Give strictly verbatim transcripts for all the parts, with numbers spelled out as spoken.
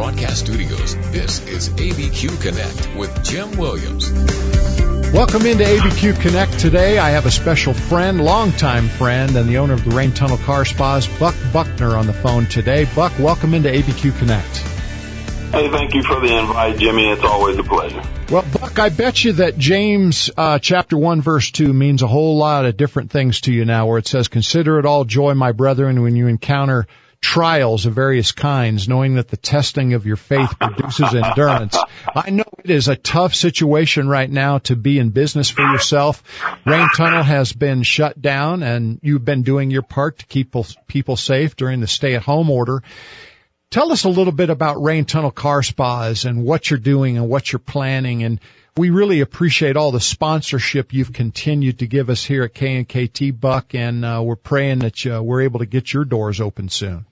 Broadcast Studios, this is A B Q Connect with Jim Williams. Welcome into A B Q Connect today. I have a special friend, longtime friend, and the owner of the Rain Tunnel Car Spas, Buck Buckner, on the phone today. Buck, welcome into A B Q Connect. Hey, thank you for the invite, Jimmy. It's always a pleasure. Well, Buck, I bet you that James uh, chapter one, verse two means a whole lot of different things to you now, where it says, "Consider it all joy, my brethren, when you encounter trials of various kinds, knowing that the testing of your faith produces endurance." I know it is a tough situation right now to be in business for yourself. Rain Tunnel has been shut down, and you've been doing your part to keep people safe during the stay-at-home order. Tell us a little bit about Rain Tunnel Car Spas and what you're doing and what you're planning. And we really appreciate all the sponsorship you've continued to give us here at K and K T, Buck, and uh, we're praying that uh, we're able to get your doors open soon.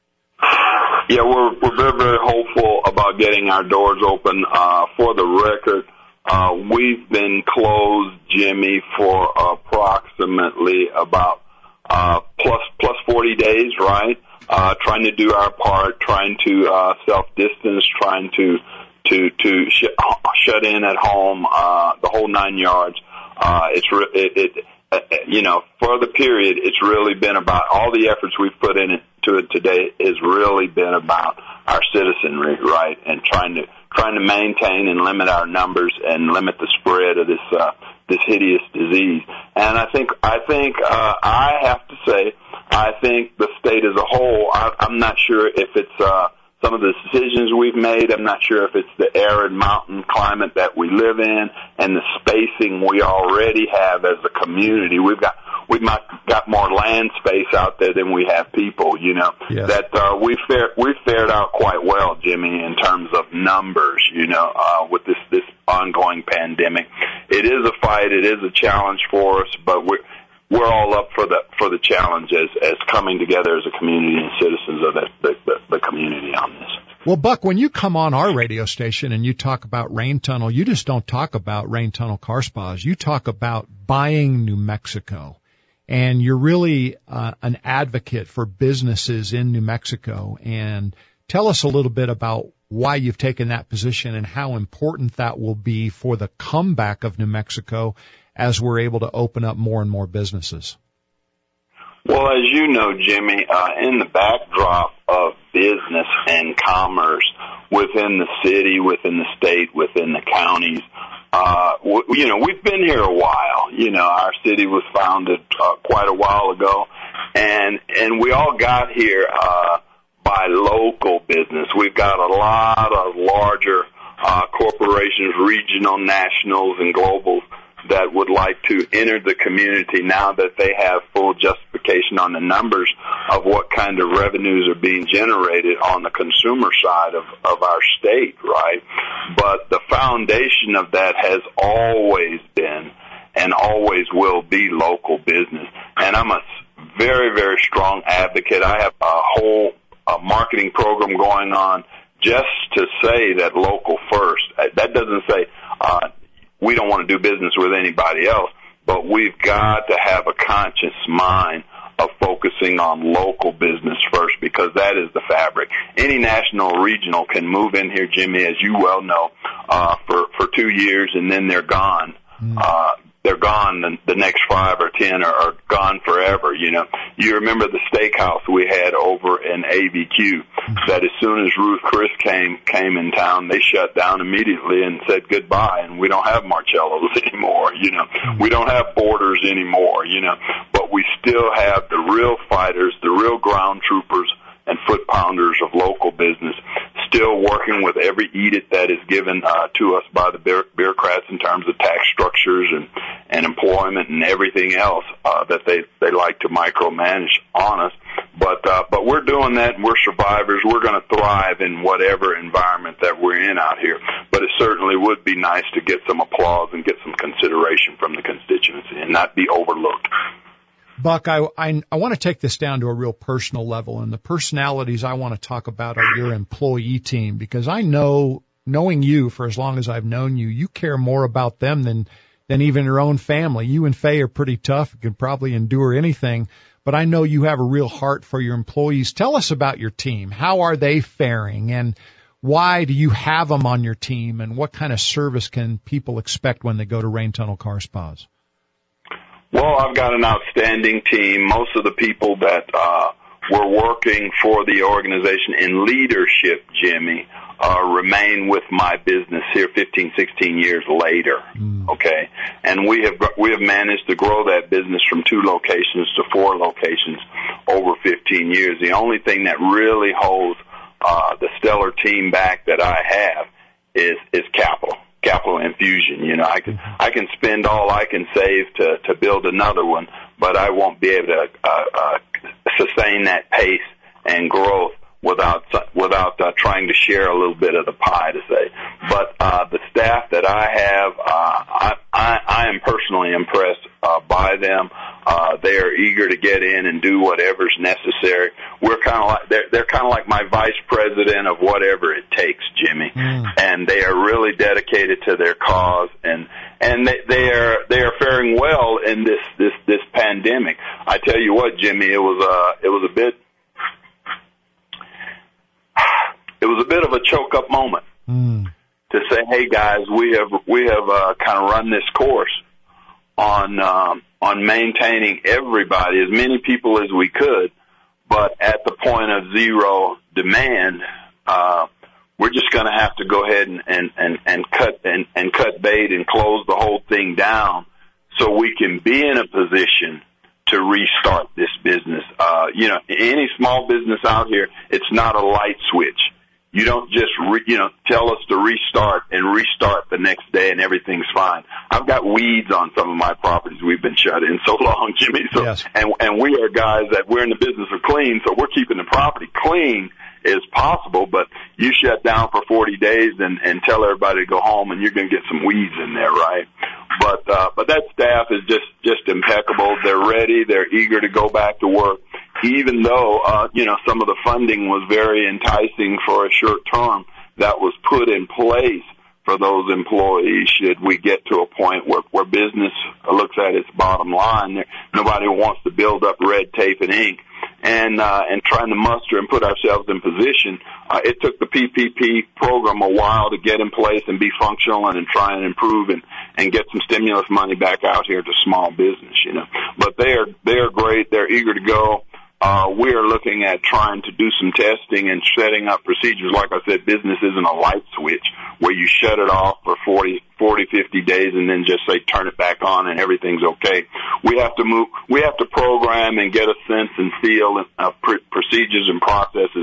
Yeah, we're we're very, very hopeful about getting our doors open. Uh, for the record, uh, we've been closed, Jimmy, for approximately about uh, plus plus forty days, right? Uh, trying to do our part, trying to uh, self-distance, trying to to to sh- shut in at home, uh, the whole nine yards. Uh, it's re- it, it uh, you know, for the period, it's really been about all the efforts we've put in it. to it today has really been about our citizenry, right, and trying to trying to maintain and limit our numbers and limit the spread of this uh, this hideous disease. And I think I think uh, I have to say I think the state as a whole. I, I'm not sure if it's uh, some of the decisions we've made. I'm not sure if it's the arid mountain climate that we live in and the spacing we already have as a community. We've got. We've got more land space out there than we have people, you know, yes. that uh, we fared, we fared out quite well, Jimmy, in terms of numbers, you know, uh, with this, this ongoing pandemic. It is a fight. It is a challenge for us, but we're, we're all up for the, for the challenge as, as coming together as a community and citizens of the, the, the, the community on this. Well, Buck, when you come on our radio station and you talk about Rain Tunnel, you just don't talk about Rain Tunnel Car Spas. You talk about buying New Mexico. And you're really uh, an advocate for businesses in New Mexico. And tell us a little bit about why you've taken that position and how important that will be for the comeback of New Mexico as we're able to open up more and more businesses. Well, as you know, Jimmy, uh, in the backdrop of business and commerce within the city, within the state, within the counties, Uh, w- you know, we've been here a while. You know, our city was founded uh, quite a while ago, and and we all got here uh, by local business. We've got a lot of larger uh, corporations, regional, nationals, and globals that would like to enter the community now that they have full justification on the numbers of what kind of revenues are being generated on the consumer side of, of our state, right? But the foundation of that has always been and always will be local business. And I'm a very, very strong advocate. I have a whole uh, marketing program going on just to say that local first. That doesn't say uh we don't want to do business with anybody else, but we've got to have a conscious mind of focusing on local business first, because that is the fabric. Any national or regional can move in here, Jimmy, as you well know, uh, for, for two years and then they're gone. Mm. Uh, they're gone the, the next five or ten are, are gone forever, you know. You remember the steakhouse we had over in A B Q that as soon as Ruth Chris came came in town, they shut down immediately and said goodbye, and we don't have Marcello's anymore, you know. We don't have Borders anymore, you know. But we still have the real fighters, the real ground troopers and foot pounders of local business still working with every edict that is given uh, to us by the bureaucrats in terms of tax structures and, and employment and everything else uh, that they, they like to micromanage on us. But uh, but we're doing that, and we're survivors. We're going to thrive in whatever environment that we're in out here. But it certainly would be nice to get some applause and get some consideration from the constituency and not be overlooked. Buck, I, I, I want to take this down to a real personal level, and the personalities I want to talk about are your employee team, because I know, knowing you for as long as I've known you, you care more about them than, than even your own family. You and Faye are pretty tough, can probably endure anything, but I know you have a real heart for your employees. Tell us about your team. How are they faring, and why do you have them on your team, and what kind of service can people expect when they go to Rain Tunnel Car Spas? Well, I've got an outstanding team. Most of the people that uh, were working for the organization in leadership, Jimmy, uh, remain with my business here fifteen, sixteen years later. Mm. Okay. And we have, we have managed to grow that business from two locations to four locations over fifteen years. The only thing that really holds uh, the stellar team back that I have is, is capital. Capital infusion. You know, I can I can spend all I can save to to build another one, but I won't be able to uh, uh, sustain that pace and growth without without uh, trying to share a little bit of the pie, to say. But uh, the staff that I have, uh, I, I I am personally impressed uh, by them. Uh, they are eager to get in and do whatever's necessary. We're kind of like they're, they're kind of like my vice president of whatever it takes, Jimmy. Mm. And they are really dedicated to their cause, and and they, they are they are faring well in this this this pandemic. I tell you what, Jimmy, it was uh it was a bit it was a bit of a choke up moment mm. to say, hey guys, we have we have uh, kind of run this course on. Um, on maintaining everybody, as many people as we could, but at the point of zero demand, uh, we're just going to have to go ahead and, and, and, and cut and, and cut bait and close the whole thing down so we can be in a position to restart this business. Uh, you know, any small business out here, it's not a light switch. You don't just, re, you know, tell us to restart and restart the next day and everything's fine. I've got weeds on some of my properties. We've been shut in so long, Jimmy. So, yes. and, and we are guys that we're in the business of clean, so we're keeping the property clean as possible, but you shut down for forty days and, and tell everybody to go home and you're going to get some weeds in there, right? But, uh, but that staff is just, just impeccable. They're ready. They're eager to go back to work. Even though, uh, you know, some of the funding was very enticing for a short term that was put in place for those employees should we get to a point where, where business looks at its bottom line. Nobody wants to build up red tape and ink. And, uh, and trying to muster and put ourselves in position. Uh, it took the P P P program a while to get in place and be functional and, and try and improve and, and get some stimulus money back out here to small business, you know. But they are, they are great. They're eager to go. Uh, we are looking at trying to do some testing and setting up procedures. Like I said, business isn't a light switch where you shut it off for forty, forty, fifty days and then just say turn it back on and everything's okay. We have to move, we have to program and get a sense and feel of pr- procedures and processes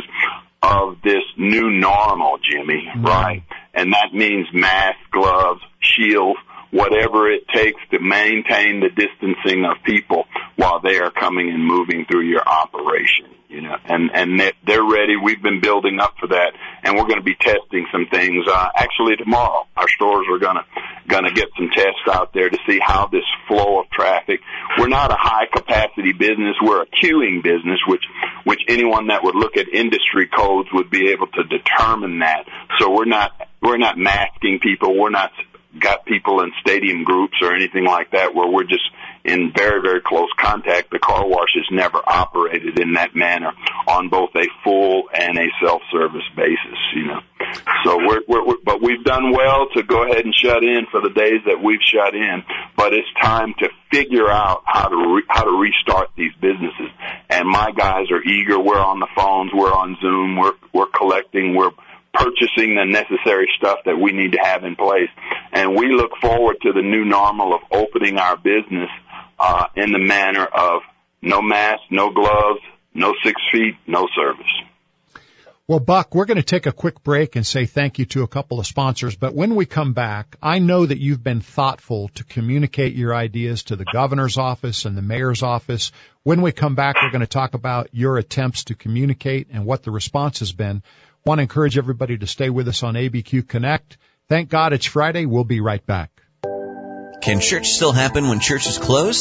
of this new normal, Jimmy, mm-hmm. right? And that means masks, gloves, shields, whatever it takes to maintain the distancing of people while they are coming and moving through your operation, you know, and, and they're ready. We've been building up for that, and we're going to be testing some things. Uh, actually tomorrow, our stores are going to, going to get some tests out there to see how this flow of traffic. We're not a high capacity business. We're a queuing business, which, which anyone that would look at industry codes would be able to determine that. So we're not, we're not masking people. We're not got people in stadium groups or anything like that where we're just in very, very close contact. The car wash has never operated in that manner on both a full and a self-service basis, you know. So we're, we're, we're, but we've done well to go ahead and shut in for the days that we've shut in, but it's time to figure out how to, re, how to restart these businesses. And my guys are eager. We're on the phones. We're on Zoom. We're, we're collecting. We're purchasing the necessary stuff that we need to have in place. And we look forward to the new normal of opening our business uh, in the manner of no mask, no gloves, no six feet, no service. Well, Buck, we're going to take a quick break and say thank you to a couple of sponsors. But when we come back, I know that you've been thoughtful to communicate your ideas to the governor's office and the mayor's office. When we come back, we're going to talk about your attempts to communicate and what the response has been. I want to encourage everybody to stay with us on A B Q Connect. Thank God it's Friday. We'll be right back. Can church still happen when church is closed?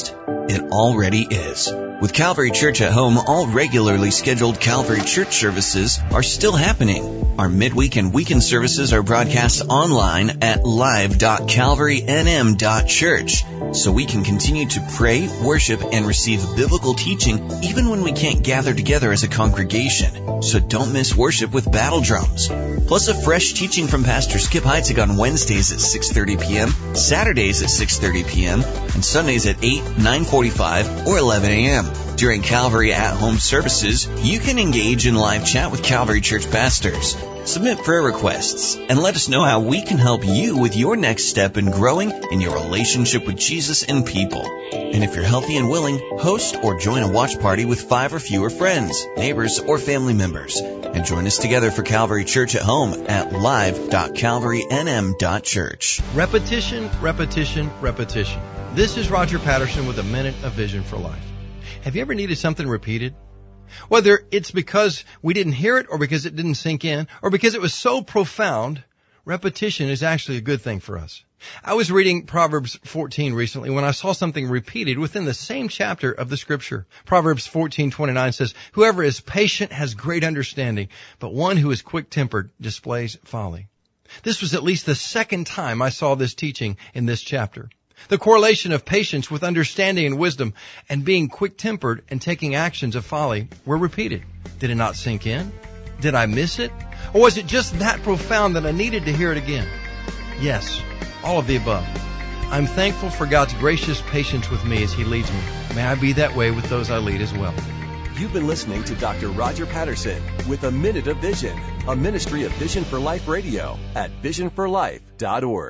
It already is. With Calvary Church at Home, all regularly scheduled Calvary Church services are still happening. Our midweek and weekend services are broadcast online at live dot calvary n m dot church, so we can continue to pray, worship, and receive biblical teaching even when we can't gather together as a congregation. So don't miss worship with battle drums. Plus a fresh teaching from Pastor Skip Heitzig on Wednesdays at six thirty p.m., Saturdays at six thirty p.m., and Sundays at eight, nine forty-five, or eleven a.m. During Calvary at Home services, you can engage in live chat with Calvary Church pastors. Submit prayer requests and let us know how we can help you with your next step in growing in your relationship with Jesus and people. And if you're healthy and willing, host or join a watch party with five or fewer friends, neighbors, or family members. And join us together for Calvary Church at Home at live dot calvary n m dot church. Repetition, repetition, repetition. This is Roger Patterson with a Minute of Vision for Life. Have you ever needed something repeated? Whether it's because we didn't hear it or because it didn't sink in or because it was so profound, repetition is actually a good thing for us. I was reading Proverbs fourteen recently when I saw something repeated within the same chapter of the scripture. Proverbs fourteen twenty-nine says, "Whoever is patient has great understanding, but one who is quick-tempered displays folly." This was at least the second time I saw this teaching in this chapter. The correlation of patience with understanding and wisdom and being quick-tempered and taking actions of folly were repeated. Did it not sink in? Did I miss it? Or was it just that profound that I needed to hear it again? Yes, all of the above. I'm thankful for God's gracious patience with me as He leads me. May I be that way with those I lead as well. You've been listening to Doctor Roger Patterson with A Minute of Vision, a ministry of Vision for Life Radio at vision for life dot org.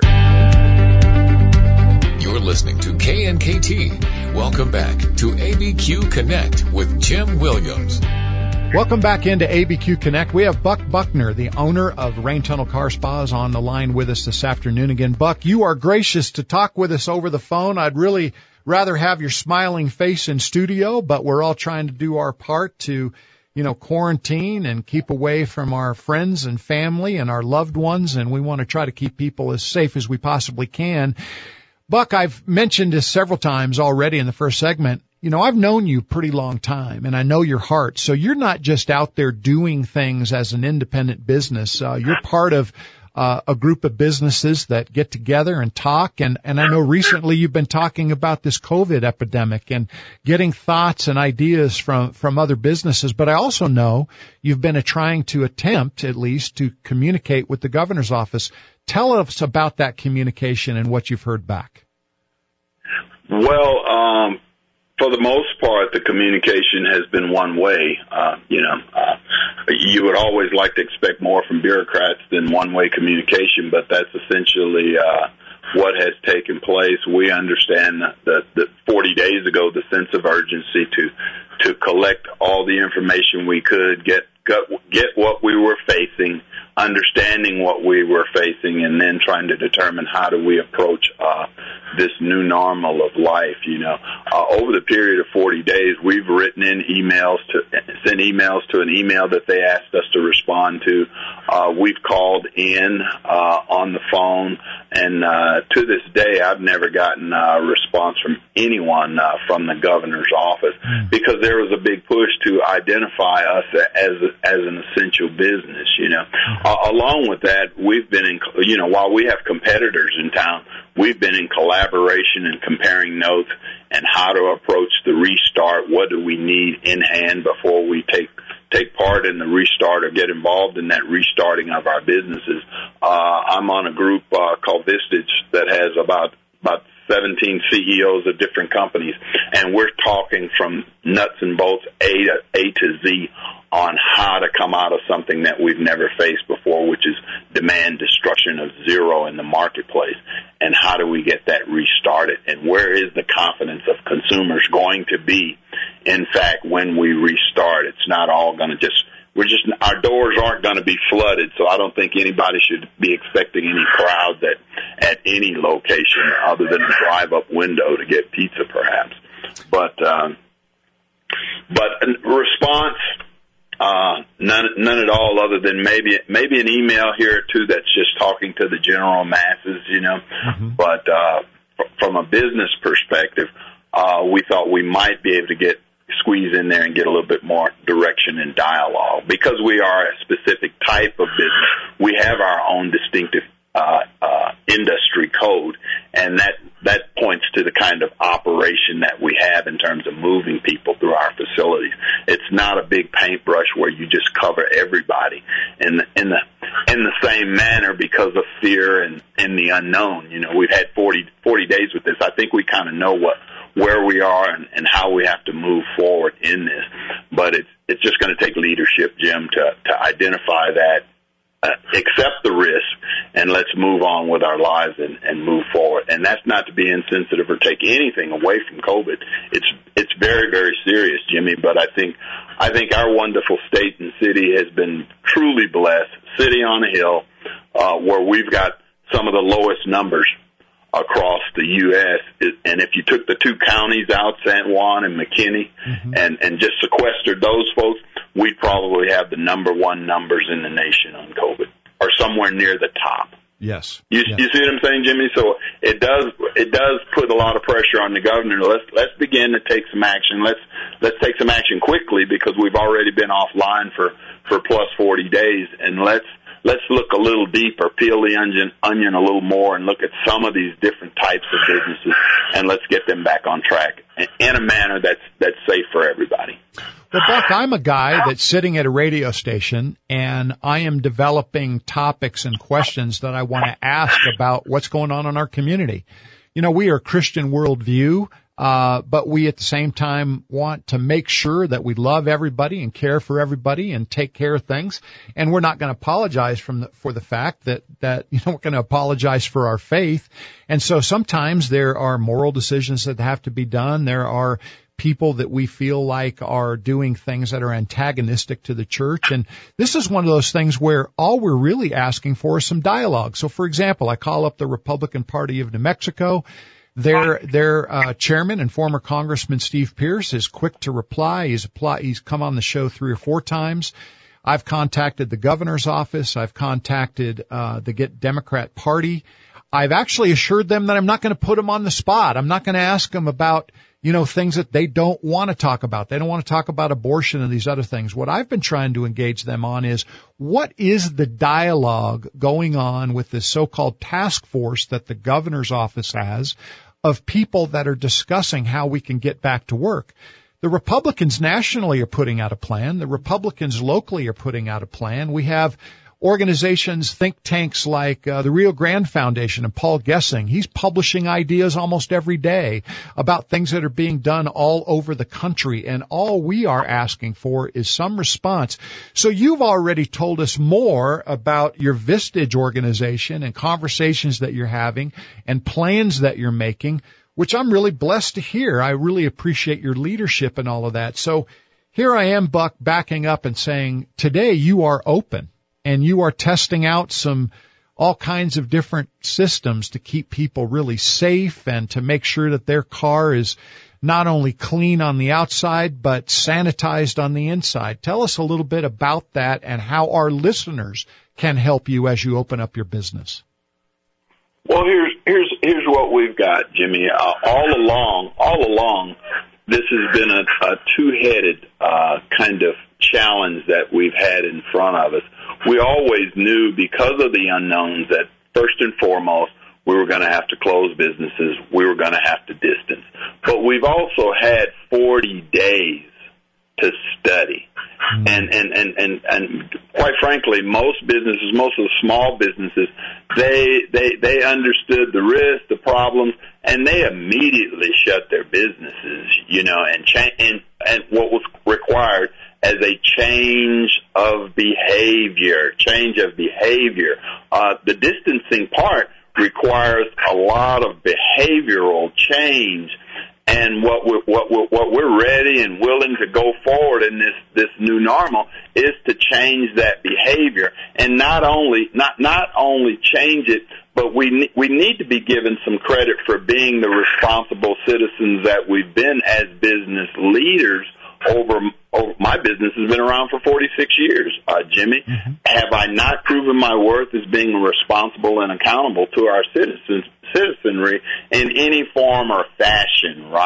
You're listening to K N K T. Welcome back to A B Q Connect with Jim Williams. Welcome back into A B Q Connect. We have Buck Buckner, the owner of Rain Tunnel Car Spas, on the line with us this afternoon again. Buck, you are gracious to talk with us over the phone. I'd really rather have your smiling face in studio, but we're all trying to do our part to, you know, quarantine and keep away from our friends and family and our loved ones, and we want to try to keep people as safe as we possibly can. Buck, I've mentioned this several times already in the first segment. You know, I've known you a pretty long time, and I know your heart. So you're not just out there doing things as an independent business. Uh, you're part of uh, a group of businesses that get together and talk. And, and I know recently you've been talking about this COVID epidemic and getting thoughts and ideas from, from other businesses. But I also know you've been trying to attempt, at least, to communicate with the governor's office. Tell us about that communication and what you've heard back. Well, um, for the most part, the communication has been one way. Uh, you know, uh, you would always like to expect more from bureaucrats than one-way communication, but that's essentially uh, what has taken place. We understand that, that forty days ago, the sense of urgency to to collect all the information we could, get get what we were facing, understanding what we were facing, and then trying to determine how do we approach uh, this new normal of life. You know, uh, over the period of forty days, we've written in emails to sent emails to an email that they asked us to respond to. Uh, we've called in uh, on the phone, and uh, to this day, I've never gotten a response from anyone uh, from the governor's office because there was a big push to identify us as as an essential business. You know, uh, along with that, we've been in, you know, while we have competitors in town, we've been in collaboration and comparing notes and how to approach the restart. What do we need in hand before we take take part in the restart or get involved in that restarting of our businesses? Uh, I'm on a group uh, called Vistage that has about about seventeen C E Os of different companies, and we're talking from nuts and bolts, A to, A to Z, on how to come out of something that we've never faced before, which is demand destruction of zero in the marketplace, and how do we get that restarted, and where is the confidence of consumers going to be, in fact, when we restart? It's not all going to just, we're just, our doors aren't going to be flooded, so I don't think anybody should be expecting any crowds at, at any location other than a drive-up window to get pizza, perhaps. But, um, but response, Uh, none, none at all, other than maybe, maybe an email here or two that's just talking to the general masses, you know. Mm-hmm. But, uh, f- from a business perspective, uh, we thought we might be able to get squeeze in there and get a little bit more direction and dialogue. Because we are a specific type of business, we have our own distinctive uh, uh, industry code, and that that points to the kind of operation that we have in terms of moving people through our facilities. It's not a big paintbrush where you just cover everybody in the, in the in the same manner because of fear and, and the unknown. You know, we've had forty, forty days with this. I think we kind of know what where we are and, and how we have to move forward in this. But it's it's just going to take leadership, Jim, to, to identify that, uh, accept the risk, and let's move on with our lives and, and move forward. And that's not to be insensitive or take anything away from COVID. It's it's very, very serious, Jimmy, but I think I think our wonderful state and city has been truly blessed, city on a hill, uh, where we've got some of the lowest numbers across the U S And if you took the two counties out, San Juan and McKinney, mm-hmm. and, and just sequestered those folks, we'd probably have the number one numbers in the nation on COVID, or somewhere near the top. Yes. You, yes. you see what I'm saying, Jimmy? So it does it does put a lot of pressure on the governor. Let's let's begin to take some action. Let's let's take some action quickly, because we've already been offline for, for plus forty days, and let's Let's look a little deeper, peel the onion, onion a little more, and look at some of these different types of businesses, and let's get them back on track in a manner that's that's safe for everybody. Well, Buck, I'm a guy that's sitting at a radio station, and I am developing topics and questions that I want to ask about what's going on in our community. You know, we are a Christian worldview. Uh, but we at the same time want to make sure that we love everybody and care for everybody and take care of things. And we're not going to apologize from the, for the fact that, that, you know, we're going to apologize for our faith. And so sometimes there are moral decisions that have to be done. There are people that we feel like are doing things that are antagonistic to the church. And this is one of those things where all we're really asking for is some dialogue. So, for example, I call up the Republican Party of New Mexico. Their their uh, chairman and former Congressman Steve Pierce is quick to reply. He's apply, he's come on the show three or four times. I've contacted the governor's office. I've contacted uh, the Get Democrat Party. I've actually assured them that I'm not going to put them on the spot. I'm not going to ask them about, you know, things that they don't want to talk about. They don't want to talk about abortion and these other things. What I've been trying to engage them on is, what is the dialogue going on with this so-called task force that the governor's office has of people that are discussing how we can get back to work? The Republicans nationally are putting out a plan. The Republicans locally are putting out a plan. We have organizations, think tanks like uh, the Rio Grande Foundation and Paul Gessing. He's publishing ideas almost every day about things that are being done all over the country, and all we are asking for is some response. So you've already told us more about your Vistage organization and conversations that you're having and plans that you're making, which I'm really blessed to hear. I really appreciate your leadership and all of that. So here I am, Buck, backing up and saying, today you are open. And you are testing out some, all kinds of different systems to keep people really safe and to make sure that their car is not only clean on the outside, but sanitized on the inside. Tell us a little bit about that and how our listeners can help you as you open up your business. Well, here's, here's, here's what we've got, Jimmy. Uh, all along, all along, this has been a, a two-headed, uh, kind of challenge that we've had in front of us. We always knew, because of the unknowns, that first and foremost, we were going to have to close businesses. We were going to have to distance. But we've also had forty days to study. Mm-hmm. And, and, and, and, and quite frankly, most businesses, most of the small businesses, they, they, they understood the risks, the problems, and they immediately shut their businesses, you know, and cha- and, and what was required as a change of behavior, change of behavior. Uh, the distancing part requires a lot of behavioral change, and what we're, what we're, what we're ready and willing to go forward in this, this new normal is to change that behavior, and not only, not, not only change it, but we, we need to be given some credit for being the responsible citizens that we've been as business leaders. Over, over my business has been around for forty-six years, uh, Jimmy. Mm-hmm. Have I not proven my worth as being responsible and accountable to our citizens, citizenry in any form or fashion, right?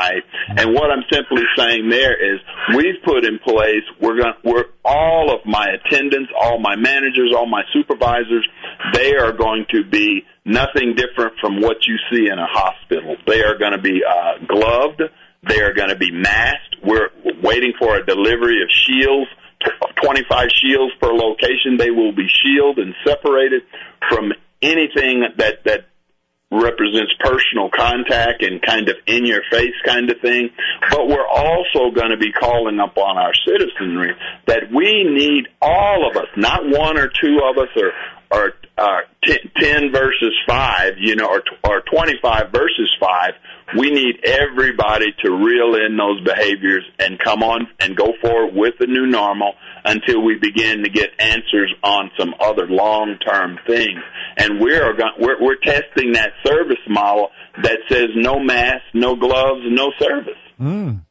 And what I'm simply saying there is we've put in place, we're going we're all of my attendants, all my managers, all my supervisors, they are going to be nothing different from what you see in a hospital. They are going to be uh, gloved. They are going to be masked. We're waiting for a delivery of shields, twenty-five shields per location. They will be shielded and separated from anything that, that represents personal contact and kind of in-your-face kind of thing. But we're also going to be calling upon our citizenry that we need all of us, not one or two of us or or uh, ten versus five, you know, or, or twenty-five versus five. We need everybody to reel in those behaviors and come on and go forward with the new normal until we begin to get answers on some other long-term things. And we're we're, we're testing that service model that says no mask, no gloves, no service. Mm.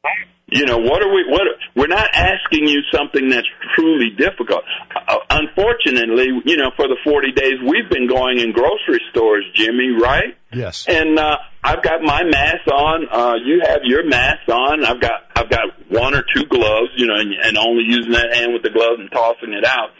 You know, what are we, what, we're not asking you something that's truly difficult. Uh, unfortunately, you know, for the forty days we've been going in grocery stores, Jimmy, right? Yes. And, uh, I've got my mask on, uh, you have your mask on, I've got, I've got one or two gloves, you know, and, and only using that hand with the glove and tossing it out.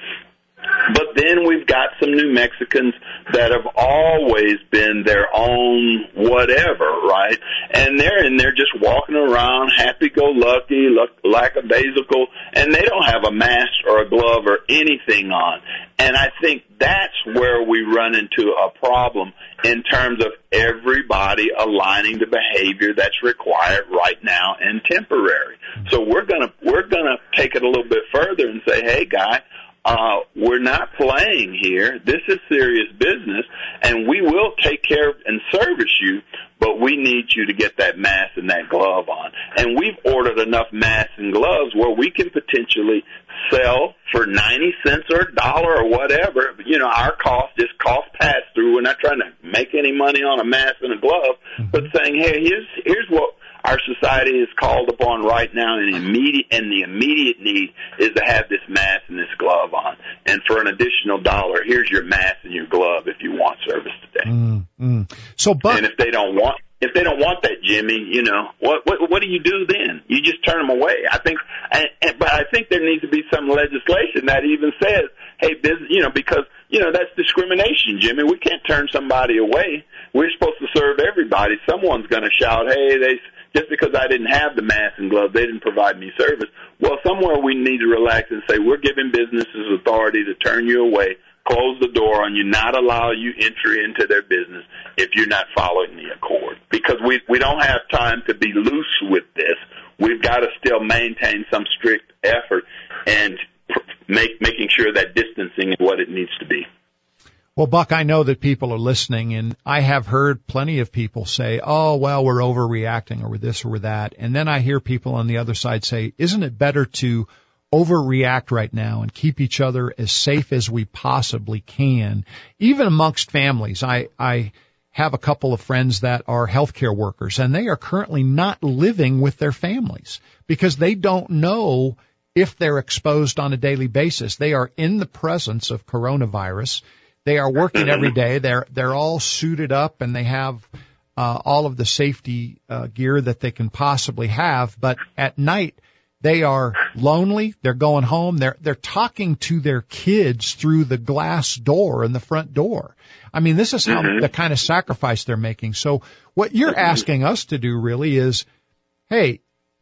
But then we've got some New Mexicans that have always been their own whatever, right? And they're in there just walking around, happy-go-lucky, lackadaisical, and they don't have a mask or a glove or anything on. And I think that's where we run into a problem in terms of everybody aligning the behavior that's required right now and temporary. So we're gonna we're gonna take it a little bit further and say, hey, guy, Uh, we're not playing here. This is serious business, and we will take care and service you, but we need you to get that mask and that glove on. And we've ordered enough masks and gloves where we can potentially sell for ninety cents or a dollar or whatever. You know, our cost is cost pass-through. We're not trying to make any money on a mask and a glove, mm-hmm. but saying, hey, here's, here's what our society is called upon right now, and the immediate and the immediate need is to have this mask and this glove on. And for an additional dollar, here's your mask and your glove if you want service today. Mm, mm. So, but and if they don't want if they don't want that, Jimmy, you know what what what do you do then? You just turn them away. I think, and, and, but I think there needs to be some legislation that even says, hey, business, you know, because you know that's discrimination, Jimmy. We can't turn somebody away. We're supposed to serve everybody. Someone's going to shout, hey, they. Just because I didn't have the mask and glove, they didn't provide me service. Well, somewhere we need to relax and say we're giving businesses authority to turn you away, close the door on you, not allow you entry into their business if you're not following the accord. Because we we don't have time to be loose with this. We've got to still maintain some strict effort and make making sure that distancing is what it needs to be. Well, Buck, I know that people are listening, and I have heard plenty of people say, oh, well, we're overreacting or we're this or we're that. And then I hear people on the other side say, isn't it better to overreact right now and keep each other as safe as we possibly can, even amongst families? I, I have a couple of friends that are healthcare workers, and they are currently not living with their families because they don't know if they're exposed on a daily basis. They are in the presence of coronavirus. They are working every day. They're they're all suited up, and they have uh, all of the safety uh, gear that they can possibly have. But at night, they are lonely. They're going home. They're they're talking to their kids through the glass door in the front door. I mean, this is how mm-hmm. the kind of sacrifice they're making. So what you're asking us to do really is, hey,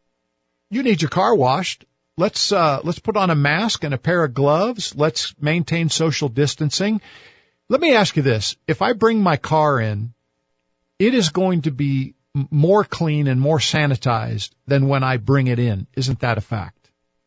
you need your car washed. Let's uh, let's put on a mask and a pair of gloves. Let's maintain social distancing. Let me ask you this. If I bring my car in, it is going to be more clean and more sanitized than when I bring it in. Isn't that a fact?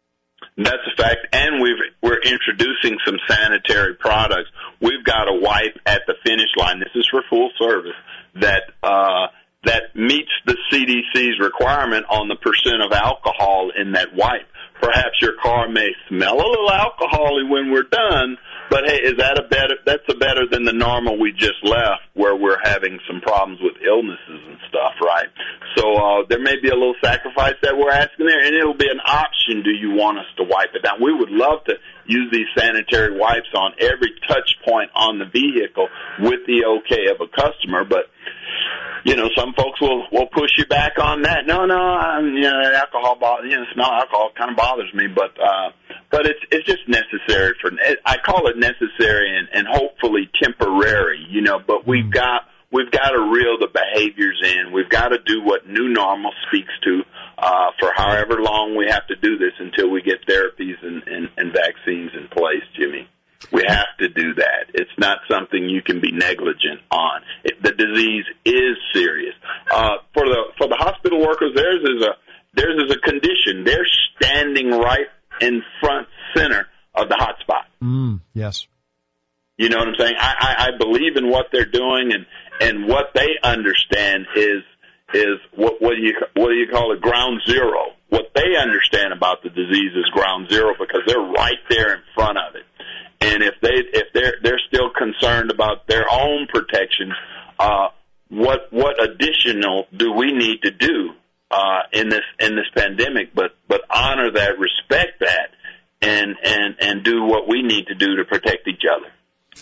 That's a fact. And we've, we're introducing some sanitary products. We've got a wipe at the finish line. This is for full service that, uh, that meets the C D C's requirement on the percent of alcohol in that wipe. Perhaps your car may smell a little alcohol-y when we're done, but hey, is that a better, that's a better than the normal we just left where we're having some problems with illnesses and stuff, right? So, uh, there may be a little sacrifice that we're asking there, and it'll be an option. Do you want us to wipe it down? We would love to use these sanitary wipes on every touch point on the vehicle with the okay of a customer, but you know, some folks will will push you back on that. No, no, I'm, you know, that alcohol, bo- you know, smell of alcohol kind of bothers me, but uh, but it's it's just necessary for. I call it necessary and, and hopefully temporary, you know. But we've got we've got to reel the behaviors in. We've got to do what new normal speaks to uh, for however long we have to do this until we get therapies and, and, and vaccines in place, Jimmy. We have to do that. It's not something you can be negligent on. It, the disease is serious. Uh, for the for the hospital workers, theirs is a theirs is a condition. They're standing right in front center of the hot spot. Mm, yes. You know what I'm saying? I, I, I believe in what they're doing, and, and what they understand is is what what do you what do you call it? Ground zero. What they understand about the disease is ground zero because they're right there in front of it. And if they if they're they're still concerned about their own protections, uh, what what additional do we need to do uh, in this in this pandemic? But but honor that, respect that, and and and do what we need to do to protect each other.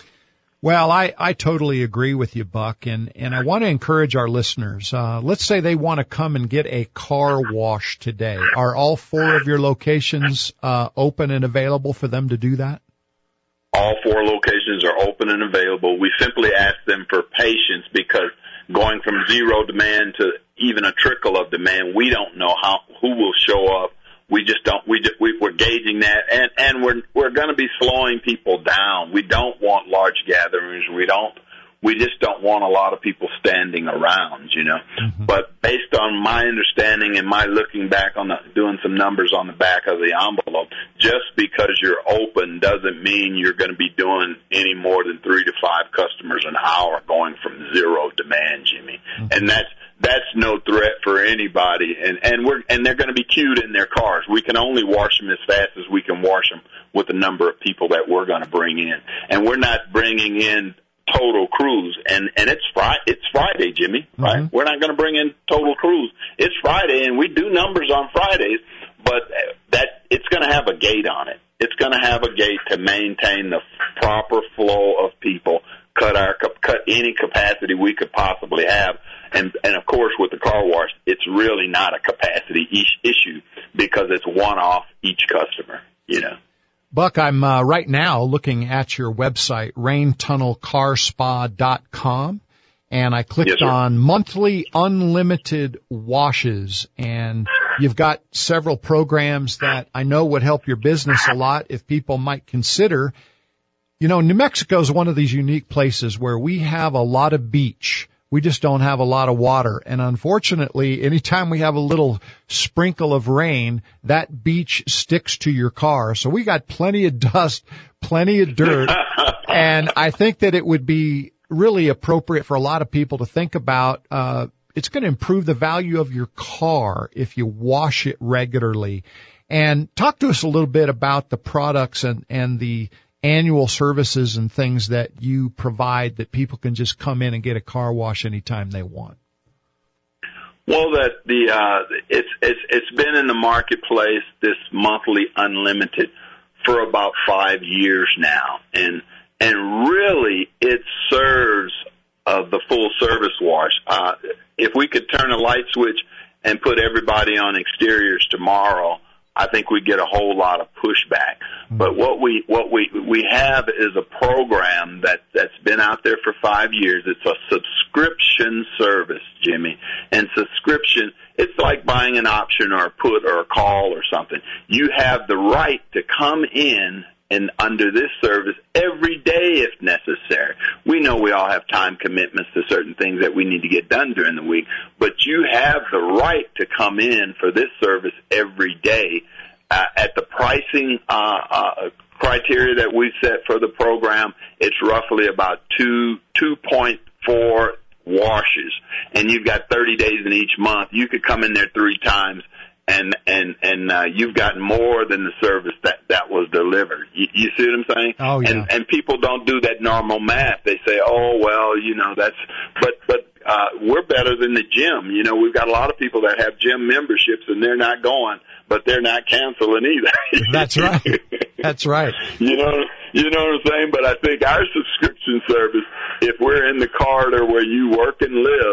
Well, I, I totally agree with you, Buck, and, and I want to encourage our listeners. Uh, let's say they want to come and get a car wash today. Are all four of your locations uh, open and available for them to do that? All four locations are open and available. We simply ask them for patience because going from zero demand to even a trickle of demand, we don't know how who will show up. We just don't. We just, we, we're gauging that, and and we're we're going to be slowing people down. We don't want large gatherings. We don't. We just don't want a lot of people standing around, you know. Mm-hmm. But based on my understanding and my looking back on the, doing some numbers on the back of the envelope, just because you're open doesn't mean you're going to be doing any more than three to five customers an hour going from zero demand, Jimmy. Mm-hmm. And that's that's no threat for anybody. And and we're and they're going to be queued in their cars. We can only wash them as fast as we can wash them with the number of people that we're going to bring in. And we're not bringing in total crews, and and it's Friday. It's Friday, Jimmy. Right? Mm-hmm. We're not going to bring in total crews. It's Friday, and we do numbers on Fridays, but that it's going to have a gate on it. It's going to have a gate to maintain the proper flow of people, cut our cut any capacity we could possibly have, and and of course with the car wash, it's really not a capacity issue because it's one off each customer. You know. Buck, I'm uh, right now looking at your website, rain tunnel car spa dot com, and I clicked yes, on monthly unlimited washes, and you've got several programs that I know would help your business a lot if people might consider. You know, New Mexico is one of these unique places where we have a lot of beach. We just don't have a lot of water. And unfortunately, anytime we have a little sprinkle of rain, that beach sticks to your car. So we got plenty of dust, plenty of dirt. And I think that it would be really appropriate for a lot of people to think about, uh, it's going to improve the value of your car if you wash it regularly. And talk to us a little bit about the products and, and the annual services and things that you provide that people can just come in and get a car wash anytime they want. Well, that the uh, it's it's it's been in the marketplace, this monthly unlimited, for about five years now, and and really it serves uh, the full service wash. Uh, if we could turn a light switch and put everybody on exteriors tomorrow, I think we get a whole lot of pushback. But what we what we we have is a program that that's been out there for five years. It's a subscription service, Jimmy. And subscription, it's like buying an option or a put or a call or something. You have the right to come in and under this service every day if necessary. We know we all have time commitments to certain things that we need to get done during the week, but you have the right to come in for this service every day uh, at the pricing uh, uh, criteria that we set for the program. It's roughly about two two point four washes, and you've got thirty days in each month. You could come in there three times, and and and uh, you've gotten more than the service that that was delivered. You, you see what I'm saying? Oh, yeah. And and people don't do that normal math. They say, oh well, you know that's. But but uh, we're better than the gym. You know, we've got a lot of people that have gym memberships and they're not going, but they're not canceling either. That's right. That's right. You know, you know what I'm saying? But I think our subscription service, if we're in the corridor where you work and live,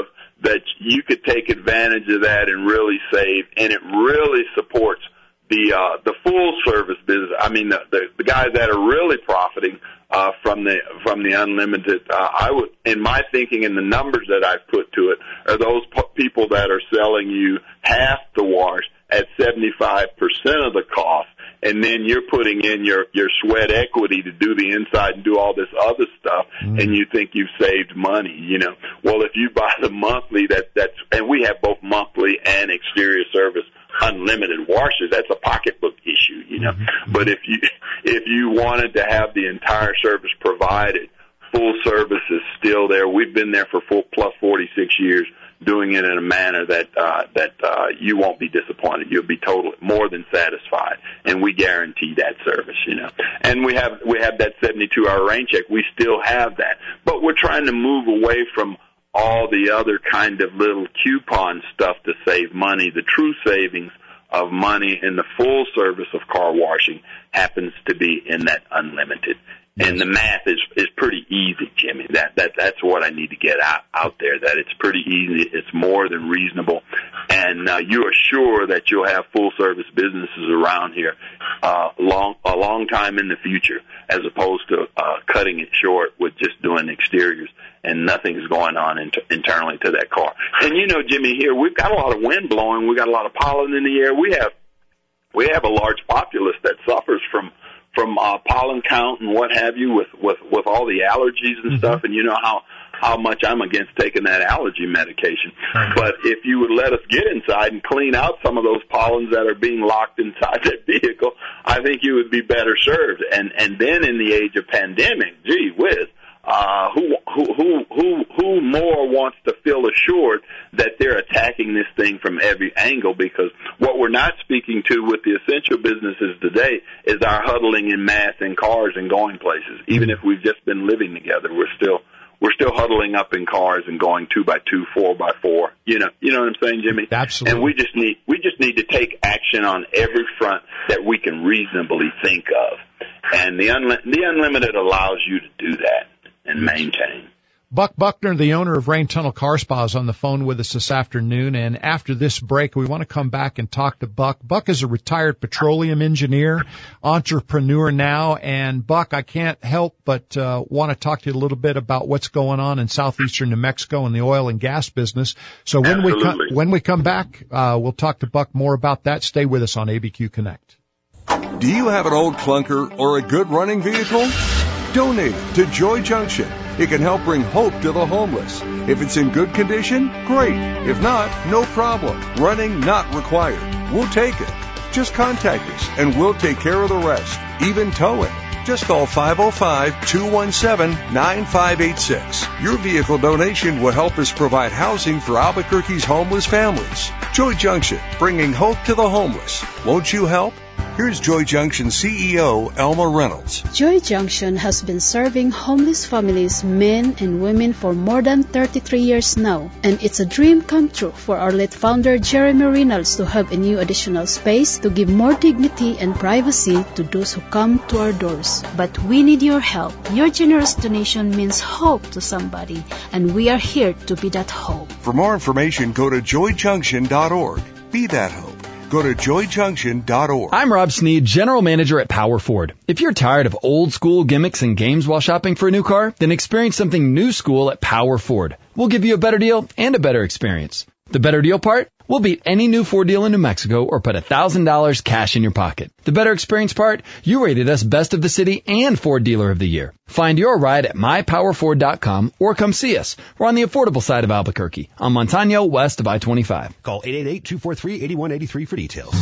that you could take advantage of that and really save, and it really supports the uh, the full service business. I mean, the, the, the guys that are really profiting uh, from the from the unlimited. Uh, I would, in my thinking, and the numbers that I've put to it, are those p- people that are selling you half the wash at seventy-five percent of the cost. And then you're putting in your, your sweat equity to do the inside and do all this other stuff, mm. and you think you've saved money, you know. Well, if you buy the monthly, that that's, and we have both monthly and exterior service unlimited washers, that's a pocketbook issue, you know. Mm-hmm. But if you, if you wanted to have the entire service provided, full service is still there. We've been there for full plus forty-six years, doing it in a manner that uh, that uh, you won't be disappointed. You'll be totally more than satisfied, and we guarantee that service. You know, and we have we have that seventy-two hour rain check. We still have that, but we're trying to move away from all the other kind of little coupon stuff to save money. The true savings of money in the full service of car washing happens to be in that unlimited. And the math is is pretty easy, Jimmy. That that that's what I need to get out out there. That it's pretty easy. It's more than reasonable, and uh, you are sure that you'll have full service businesses around here uh, long a long time in the future, as opposed to uh, cutting it short with just doing exteriors and nothing's going on inter- internally to that car. And you know, Jimmy, here we've got a lot of wind blowing. We got a lot of pollen in the air. We have we have a large populace that suffers from. from uh, pollen count and what have you with, with, with all the allergies and mm-hmm. stuff, and you know how, how much I'm against taking that allergy medication. Mm-hmm. But if you would let us get inside and clean out some of those pollens that are being locked inside that vehicle, I think you would be better served. And, and then in the age of pandemic, gee whiz, Uh, who, who, who, who, who more wants to feel assured that they're attacking this thing from every angle? Because what we're not speaking to with the essential businesses today is our huddling in mass in cars and going places. Even if we've just been living together, we're still, we're still huddling up in cars and going two by two, four by four. You know, you know what I'm saying, Jimmy? Absolutely. And we just need, we just need to take action on every front that we can reasonably think of. And the unli- the unlimited allows you to do that and maintain. Buck Buckner, the owner of Rain Tunnel Car Spa, is on the phone with us this afternoon. And after this break, we want to come back and talk to Buck. Buck is a retired petroleum engineer, entrepreneur now. And Buck, I can't help but uh, want to talk to you a little bit about what's going on in southeastern New Mexico in the oil and gas business. So when Absolutely. we come, when we come back, uh, we'll talk to Buck more about that. Stay with us on A B Q Connect. Do you have an old clunker or a good running vehicle? Donate it to Joy Junction. It can help bring hope to the homeless. If it's in good condition, great. If not, no problem. Running not required. We'll take it. Just contact us and we'll take care of the rest, even towing. Just call five oh five, two one seven, nine five eight six. Your vehicle donation will help us provide housing for Albuquerque's homeless families. Joy Junction, bringing hope to the homeless. Won't you help? Here's Joy Junction C E O Elma Reynolds. Joy Junction has been serving homeless families, men and women, for more than thirty-three years now. And it's a dream come true for our late founder Jeremy Reynolds to have a new additional space to give more dignity and privacy to those who come to our doors. But we need your help. Your generous donation means hope to somebody, and we are here to be that hope. For more information, go to joy junction dot org. Be that hope. Go to joy junction dot org. I'm Rob Sneed, General Manager at Power Ford. If you're tired of old school gimmicks and games while shopping for a new car, then experience something new school at Power Ford. We'll give you a better deal and a better experience. The better deal part? We'll beat any new Ford deal in New Mexico or put one thousand dollars cash in your pocket. The better experience part? You rated us Best of the City and Ford Dealer of the Year. Find your ride at my power ford dot com or come see us. We're on the affordable side of Albuquerque, on Montano, west of I twenty-five. Call eight eight eight, two four three, eight one eight three for details.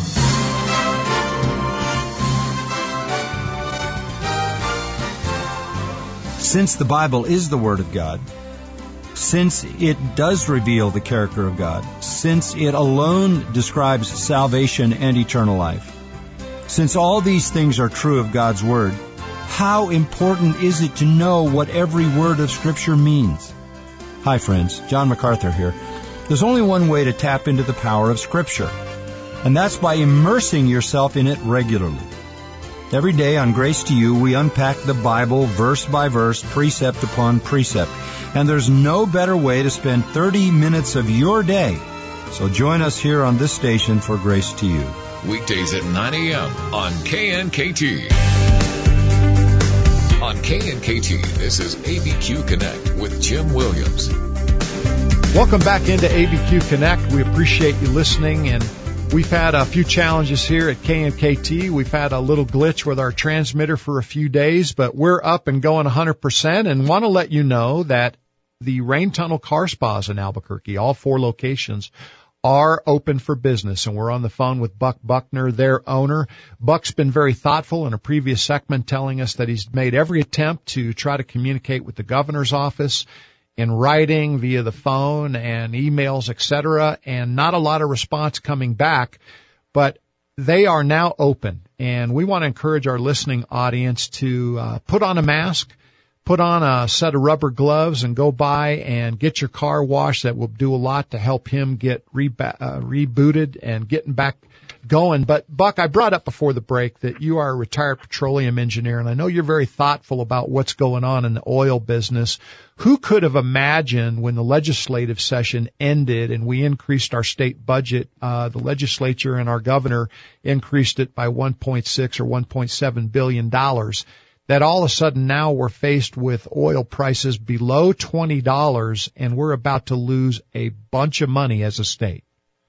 Since the Bible is the Word of God, since it does reveal the character of God, since it alone describes salvation and eternal life, since all these things are true of God's Word, how important is it to know what every word of Scripture means? Hi friends, John MacArthur here. There's only one way to tap into the power of Scripture, and that's by immersing yourself in it regularly. Every day on Grace to You, we unpack the Bible verse by verse, precept upon precept. And there's no better way to spend thirty minutes of your day. So join us here on this station for Grace to You. Weekdays at nine a.m. on K N K T. On K N K T, this is A B Q Connect with Jim Williams. Welcome back into A B Q Connect. We appreciate you listening, and we've had a few challenges here at K N K T. We've had a little glitch with our transmitter for a few days, but we're up and going one hundred percent, and want to let you know that the Rain Tunnel Car Spas in Albuquerque, all four locations, are open for business, and we're on the phone with Buck Buckner, their owner. Buck's been very thoughtful in a previous segment, telling us that he's made every attempt to try to communicate with the governor's office in writing, via the phone and emails, et cetera, and not a lot of response coming back, but they are now open, and we want to encourage our listening audience to uh, put on a mask, put on a set of rubber gloves, and go by and get your car washed. That will do a lot to help him get reba- uh, rebooted and getting back going. But, Buck, I brought up before the break that you are a retired petroleum engineer, and I know you're very thoughtful about what's going on in the oil business. Who could have imagined when the legislative session ended and we increased our state budget, uh, the legislature and our governor increased it by one point six or one point seven billion dollars, that all of a sudden now we're faced with oil prices below twenty dollars, and we're about to lose a bunch of money as a state?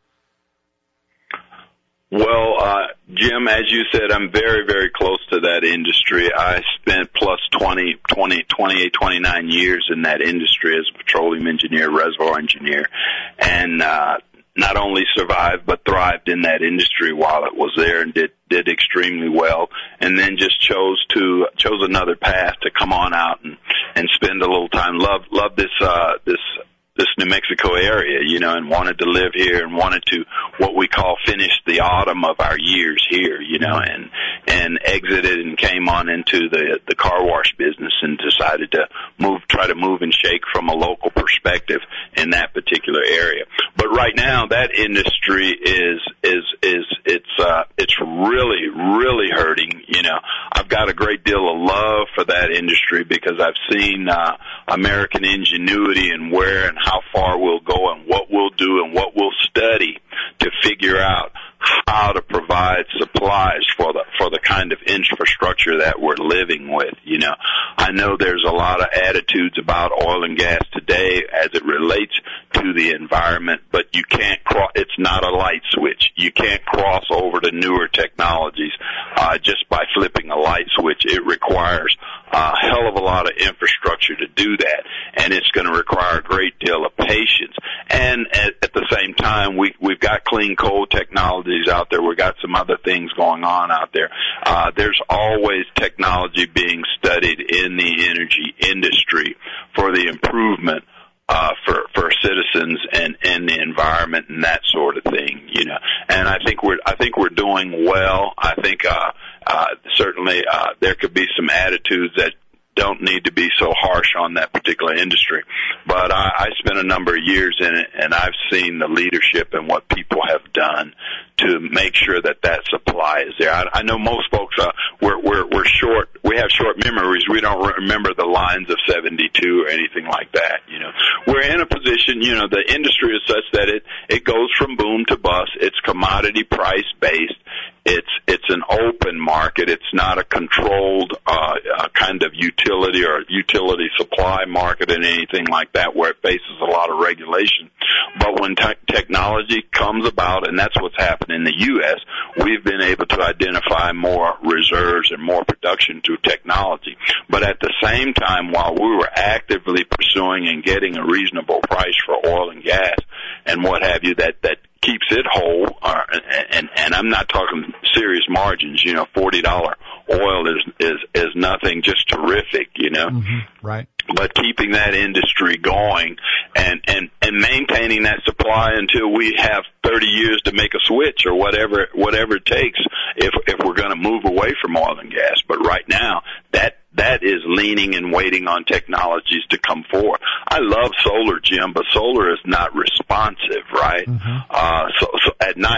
Well, uh, Jim, as you said, I'm very, very close to that industry. I spent plus twenty, twenty, twenty-eight, twenty-nine years in that industry as a petroleum engineer, reservoir engineer, and uh, not only survived but thrived in that industry while it was there, and did did extremely well, and then just chose to chose another path to come on out and and spend a little time. Love love this uh, this. this New Mexico area, you know, and wanted to live here and wanted to what we call finish the autumn of our years here, you know, and and exited and came on into the the car wash business and decided to move, try to move and shake from a local perspective in that particular area. But right now, that industry is is is it's uh, it's really really hurting. You know, I've got a great deal of love for that industry because I've seen uh, American ingenuity and where and how far we'll go and what we'll do and what we'll study to figure out how to provide supplies for the for the kind of infrastructure that we're living with. You know, I know there's a lot of attitudes about oil and gas today as it relates to the environment, but you can't cross. It's not a light switch. You can't cross over to newer technologies uh, just by flipping a light switch. It requires a hell of a lot of infrastructure to do that, and it's going to require a great deal of patience. And at, at the same time, we we've got clean coal technologies out there. We've got some other things going on out there. Uh, there's always technology being studied in the energy industry for the improvement uh, for, for citizens and, and the environment and that sort of thing, you know. And I think we're, I think we're doing well. I think, uh, uh, certainly, uh, there could be some attitudes that don't need to be so harsh on that particular industry. But I, I spent a number of years in it, and I've seen the leadership and what people have done to make sure that that supply is there. I, I know most folks, uh, we're, we're, we're short, we have short memories. We don't remember the lines of seventy-two or anything like that, you know. We're in a position, you know, the industry is such that it, it goes from boom to bust. It's commodity price based. It's, it's an open market. It's not a controlled, uh, uh, kind of utility or utility supply market and anything like that where it faces a lot of regulation. But when te- technology comes about, and that's what's happened in the U S, we've been able to identify more reserves and more production through technology. But at the same time, while we were actively pursuing and getting a reasonable price for oil and gas and what have you, that, that keeps it whole, uh, and, and I'm not talking serious margins, you know, forty dollars oil is, is, is nothing, just terrific, you know. Mm-hmm. Right. But keeping that industry going and, and, and maintaining that supply until we have thirty years to make a switch or whatever, whatever it takes if, if we're going to move away from oil and gas. But right now, that, that is leaning and waiting on technologies to come forward. I love solar, Jim, but solar is not responsive, right? Mm-hmm. Uh, so, so at night,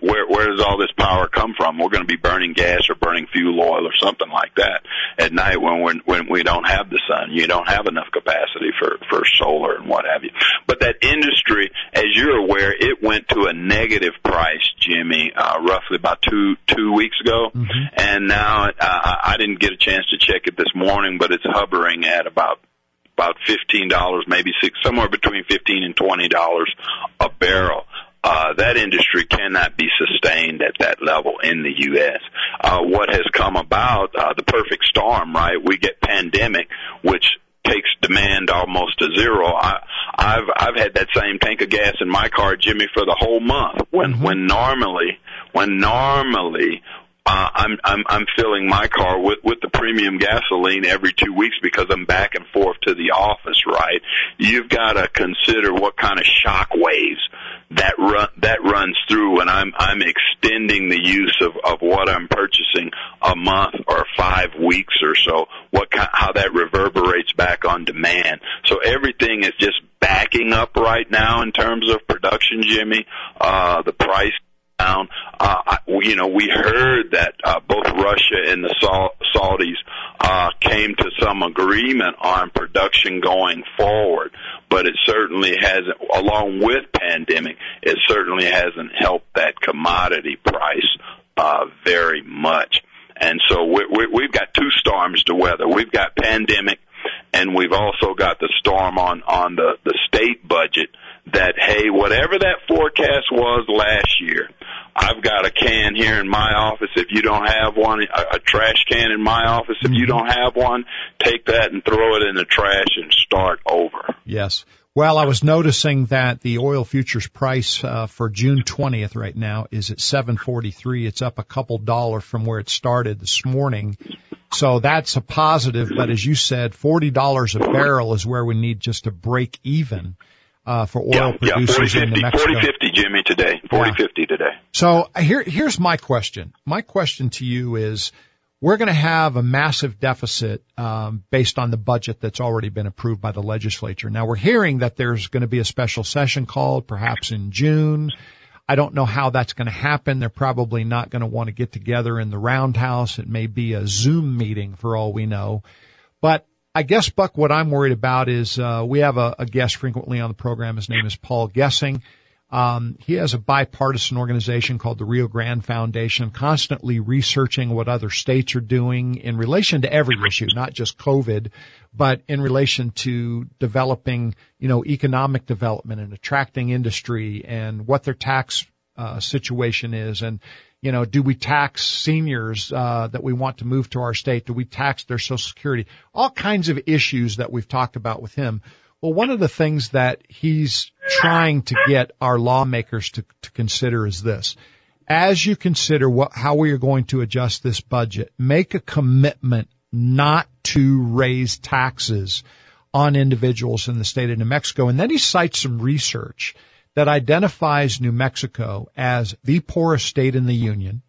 where where does all this power come from? We're going to be burning gas or burning fuel oil or something like that at night when we're, when we don't have the sun. You don't have enough capacity for for solar and what have you. But that industry, as you're aware, it went to a negative price, Jimmy, uh, roughly about two two weeks ago, mm-hmm. and now uh, I didn't get a chance to check it this morning, but it's hovering at about about fifteen dollars, maybe six, somewhere between fifteen and twenty dollars a barrel. Uh, that industry cannot be sustained at that level in the U S. Uh, what has come about, uh, the perfect storm, right? We get pandemic, which takes demand almost to zero. I, I've, I've had that same tank of gas in my car, Jimmy, for the whole month when, mm-hmm. when normally, when normally, Uh, I'm, I'm, I'm filling my car with, with the premium gasoline every two weeks because I'm back and forth to the office, right? You've got to consider what kind of shock waves that run, that runs through when I'm, I'm extending the use of, of what I'm purchasing a month or five weeks or so, what kind, how that reverberates back on demand. So everything is just backing up right now in terms of production, Jimmy. Uh, the price down. Uh, you know, we heard that uh, both Russia and the Saudis uh, came to some agreement on production going forward, but it certainly hasn't, along with pandemic, it certainly hasn't helped that commodity price uh, very much. And so we, we, we've got two storms to weather. We've got pandemic, and we've also got the storm on, on the, the state budget that, hey, whatever that forecast was last year, I've got a can here in my office. If you don't have one, a, a trash can in my office. If you don't have one, take that and throw it in the trash and start over. Yes. Well, I was noticing that the oil futures price uh, for June twentieth right now is at seven forty-three. It's up a couple dollars from where it started this morning. So that's a positive. But as you said, forty dollars a barrel is where we need just to break even. Uh, for oil yeah, producers yeah, in New Mexico. forty fifty, Jimmy, today. forty fifty yeah. today. So here, here's my question. My question to you is, we're going to have a massive deficit um, based on the budget that's already been approved by the legislature. Now, we're hearing that there's going to be a special session called perhaps in June. I don't know how that's going to happen. They're probably not going to want to get together in the roundhouse. It may be a Zoom meeting for all we know. But I guess, Buck, what I'm worried about is uh, we have a, a guest frequently on the program. His name is Paul Gessing. Um, he has a bipartisan organization called the Rio Grande Foundation, constantly researching what other states are doing in relation to every issue, not just COVID, but in relation to developing, you know, economic development and attracting industry and what their tax uh, situation is. And, you know, do we tax seniors uh, that we want to move to our state? Do we tax their Social Security? All kinds of issues that we've talked about with him. Well, one of the things that he's trying to get our lawmakers to, to consider is this. As you consider what, how we are going to adjust this budget, make a commitment not to raise taxes on individuals in the state of New Mexico. And then he cites some research that identifies New Mexico as the poorest state in the union,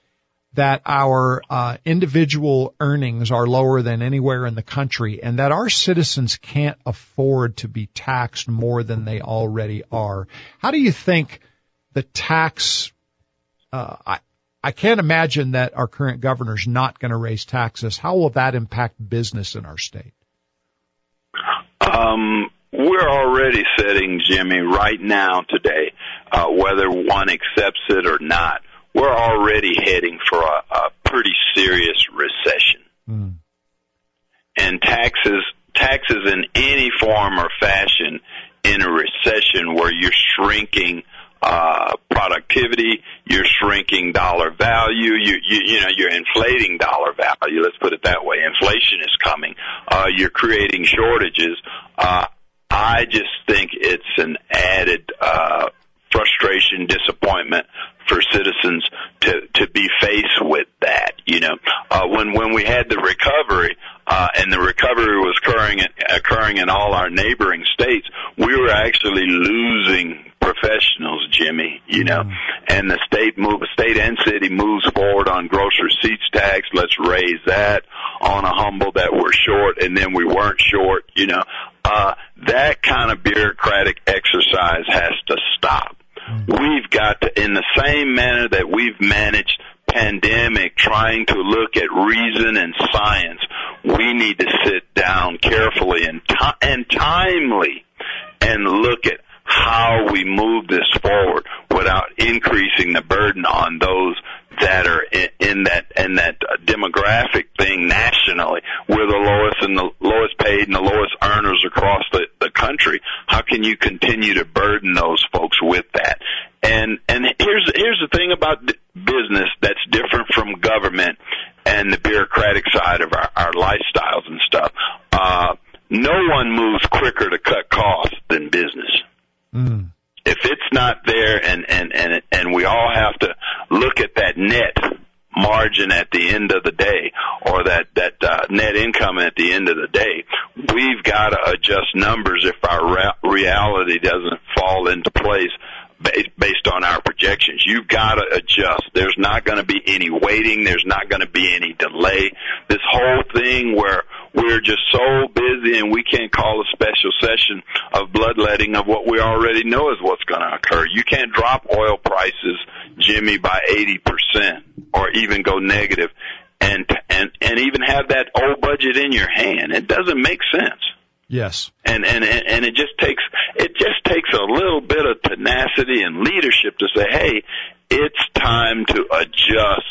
that our uh, individual earnings are lower than anywhere in the country, and that our citizens can't afford to be taxed more than they already are. How do you think the tax uh, I, I can't imagine that our current governor's not going to raise taxes. How will that impact business in our state? Um, we're already setting, Jimmy, right now today, uh, whether one accepts it or not, we're already heading for a, a pretty serious recession. Mm. And taxes, taxes in any form or fashion in a recession where you're shrinking uh productivity, you're shrinking dollar value, you, you you know, you're inflating dollar value, let's put it that way. Inflation is coming. Uh you're creating shortages. Uh I just think it's an added uh frustration, disappointment for citizens to to be faced with that. You know, uh, when when we had the recovery, uh, and the recovery was occurring occurring in all our neighboring states, we were actually losing professionals, Jimmy. You know, mm. and the state move, state and city moves forward on gross receipts tax. Let's raise that on a humble that we're short, and then we weren't short. You know, uh, that kind of bureaucratic exercise has to stop. We've got to, in the same manner that we've managed pandemic, trying to look at reason and science, we need to sit down carefully and, t- and timely and look at how we move this forward without increasing the burden on those that are in, in that in that demographic thing nationally. We're the lowest and the lowest paid and the lowest earners across the, the country. How can you continue to burden those folks with that? And and here's here's the thing about business that's different from government and the bureaucratic side of our, our lifestyles and stuff. Uh, no one moves quicker to cut costs than business. Mm. If it's not there, and, and, and, and we all have to look at that net margin at the end of the day, or that, that uh, net income at the end of the day, we've got to adjust numbers if our re- reality doesn't fall into place based on our projections. You've got to adjust. There's not going to be any waiting. There's not going to be any delay. This whole thing where we're just so busy and we can't call a special session of bloodletting of what we already know is what's going to occur. You can't drop oil prices, Jimmy, by eighty percent or even go negative and, and, and even have that old budget in your hand. It doesn't make sense. Yes. And, and, and it just takes, it just takes a little bit of tenacity and leadership to say, hey, it's time to adjust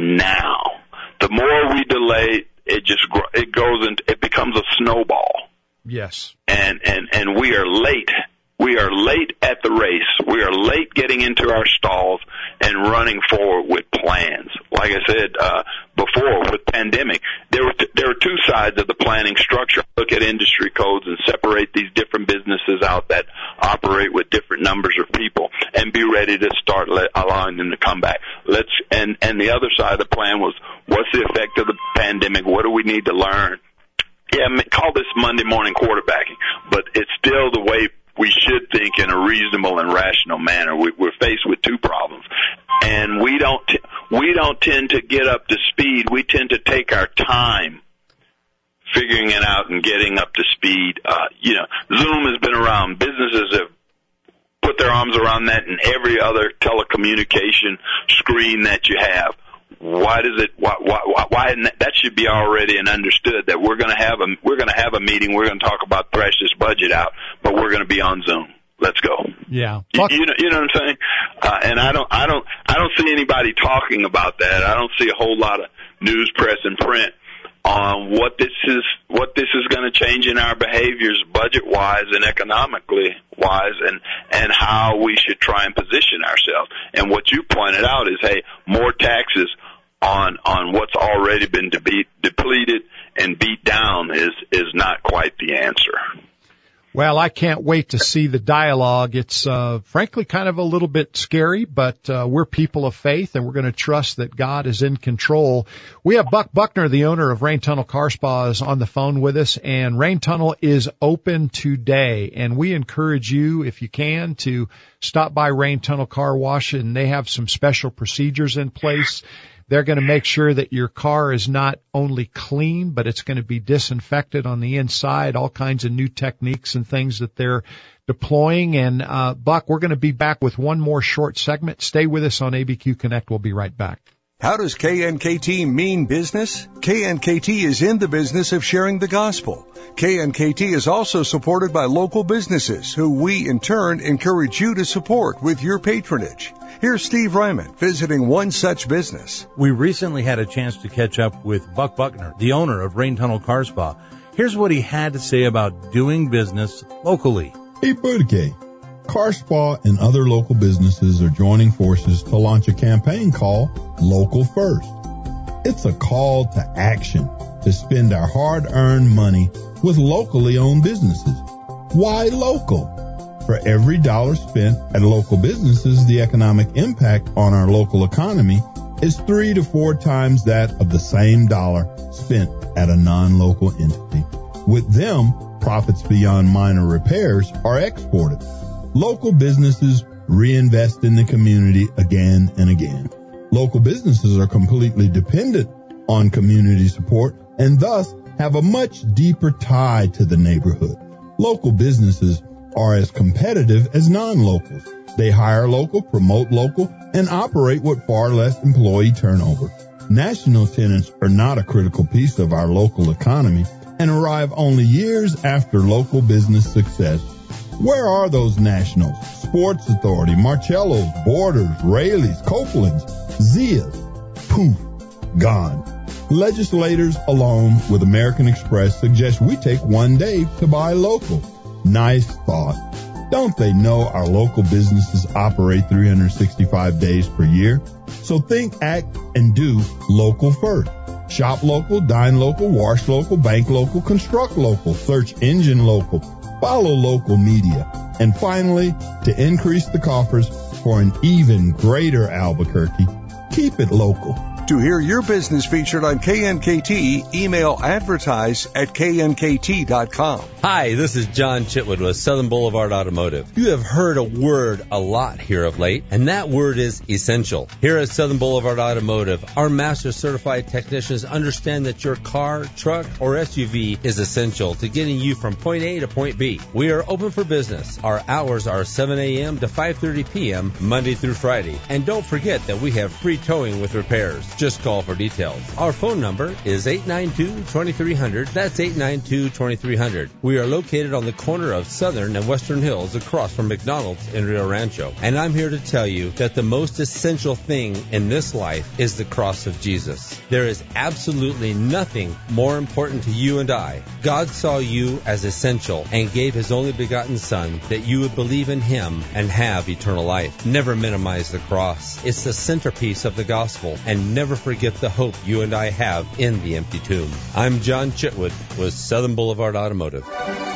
now. The more we delay, it just, it goes into, it becomes a snowball. Yes. And, and, and we are late. We are late at the race. We are late getting into our stalls and running forward with plans. Like I said uh, before, with pandemic, there were t- there were two sides of the planning structure. Look at industry codes and separate these different businesses out that operate with different numbers of people, and be ready to start let, allowing them to come back. Let's and and the other side of the plan was, what's the effect of the pandemic? What do we need to learn? Yeah, call this Monday morning quarterbacking, but it's still the way we should think in a reasonable and rational manner. We, we're faced with two problems, and we don't t- we don't tend to get up to speed. We tend to take our time figuring it out and getting up to speed. Uh, you know, Zoom has been around. Businesses have put their arms around that, and every other telecommunication screen that you have. Why does it? Why? Why? why that should be already and understood that we're going to have a we're going to have a meeting. We're going to talk about thresh this budget out, but we're going to be on Zoom. Let's go. Yeah. You, you know. You know what I'm saying? Uh, and I don't. I don't. I don't see anybody talking about that. I don't see a whole lot of news, press, and print on what this is. What this is going to change in our behaviors, budget wise and economically wise, and and how we should try and position ourselves. And what you pointed out is, hey, more taxes on on what's already been de- depleted and beat down is is not quite the answer. Well, I can't wait to see the dialogue. It's uh, frankly kind of a little bit scary, but uh, we're people of faith, and we're going to trust that God is in control. We have Buck Buckner, the owner of Rain Tunnel Car Spa, is on the phone with us, and Rain Tunnel is open today. And we encourage you, if you can, to stop by Rain Tunnel Car Wash, and they have some special procedures in place. They're going to make sure that your car is not only clean, but it's going to be disinfected on the inside, all kinds of new techniques and things that they're deploying. And, uh, Buck, we're going to be back with one more short segment. Stay with us on A B Q Connect. We'll be right back. How does K N K T mean business? K N K T is in the business of sharing the gospel. K N K T is also supported by local businesses who we, in turn, encourage you to support with your patronage. Here's Steve Ryman visiting one such business. We recently had a chance to catch up with Buck Buckner, the owner of Rain Tunnel Car Spa. Here's what he had to say about doing business locally. Hey, Birdie, Car Spa and other local businesses are joining forces to launch a campaign called Local First. It's a call to action to spend our hard-earned money with locally owned businesses. Why local? For every dollar spent at local businesses, the economic impact on our local economy is three to four times that of the same dollar spent at a non-local entity. With them, profits beyond minor repairs are exported. Local businesses reinvest in the community again and again. Local businesses are completely dependent on community support and thus have a much deeper tie to the neighborhood. Local businesses are as competitive as non-locals. They hire local, promote local, and operate with far less employee turnover. National tenants are not a critical piece of our local economy and arrive only years after local business success. Where are those nationals? Sports Authority, Marcello's, Borders, Raley's, Copeland's, Zia's. Poof, gone. Legislators, along with American Express, suggest we take one day to buy local. Nice thought. Don't they know our local businesses operate three hundred sixty-five days per year? So think, act, and do local first. Shop local, dine local, wash local, bank local, construct local, search engine local, follow local media. And finally, to increase the coffers for an even greater Albuquerque, keep it local. To hear your business featured on K N K T, email advertise at K N K T dot com. Hi, this is John Chitwood with Southern Boulevard Automotive. You have heard a word a lot here of late, and that word is essential. Here at Southern Boulevard Automotive, our master certified technicians understand that your car, truck, or S U V is essential to getting you from point A to point B. We are open for business. Our hours are seven a.m. to five thirty p.m. Monday through Friday. And don't forget that we have free towing with repairs. Just call for details. Our phone number is eight nine two, two three zero zero. That's eight nine two, two three zero zero. We are located on the corner of Southern and Western Hills across from McDonald's in Rio Rancho. And I'm here to tell you that the most essential thing in this life is the cross of Jesus. There is absolutely nothing more important to you and I. God saw you as essential and gave His only begotten Son that you would believe in Him and have eternal life. Never minimize the cross. It's the centerpiece of the gospel, and never forget the hope you and I have in the empty tomb. I'm John Chitwood with Southern Boulevard Automotive.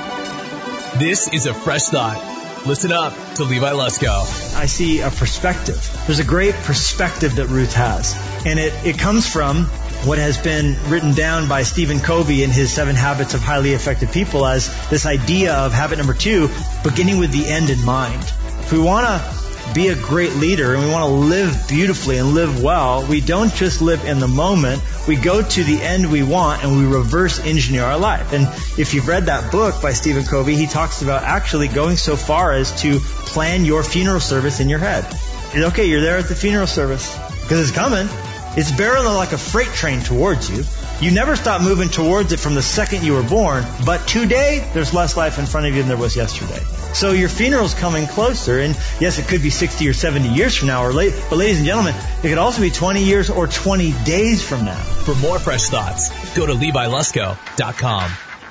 This is a fresh thought. Listen up to Levi Lusko. I see a perspective. There's a great perspective that Ruth has. And it, it comes from what has been written down by Stephen Covey in his Seven Habits of Highly Effective People as this idea of habit number two, beginning with the end in mind. If we want to be a great leader and we want to live beautifully and live well, we don't just live in the moment. We go to the end we want and we reverse engineer our life. And if you've read that book by Stephen Covey, he talks about actually going so far as to plan your funeral service in your head. And okay, you're there at the funeral service because it's coming. It's barreling like a freight train towards you. You never stop moving towards it from the second you were born, but today there's less life in front of you than there was yesterday. So your funeral's coming closer, and yes, it could be sixty or seventy years from now, or late, but ladies and gentlemen, it could also be twenty years or twenty days from now. For more fresh thoughts, go to Levi Lusko dot com.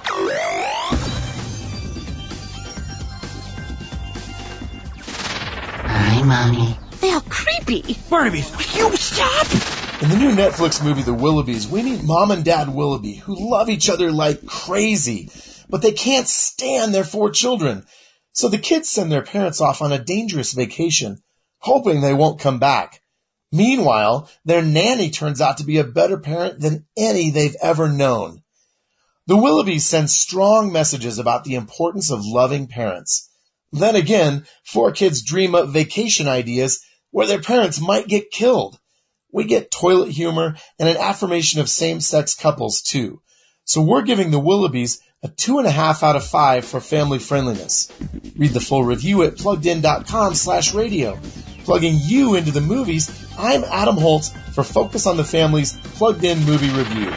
Hi, Mommy. They are creepy. Barnaby, you stop! In the new Netflix movie, The Willoughbys, we meet Mom and Dad Willoughby, who love each other like crazy, but they can't stand their four children. So the kids send their parents off on a dangerous vacation, hoping they won't come back. Meanwhile, their nanny turns out to be a better parent than any they've ever known. The Willoughbys send strong messages about the importance of loving parents. Then again, four kids dream up vacation ideas where their parents might get killed. We get toilet humor and an affirmation of same-sex couples, too. So we're giving The Willoughbys a two and a half out of five for family friendliness. Read the full review at pluggedin.com slash radio. Plugging you into the movies, I'm Adam Holtz for Focus on the Family's Plugged In Movie Review.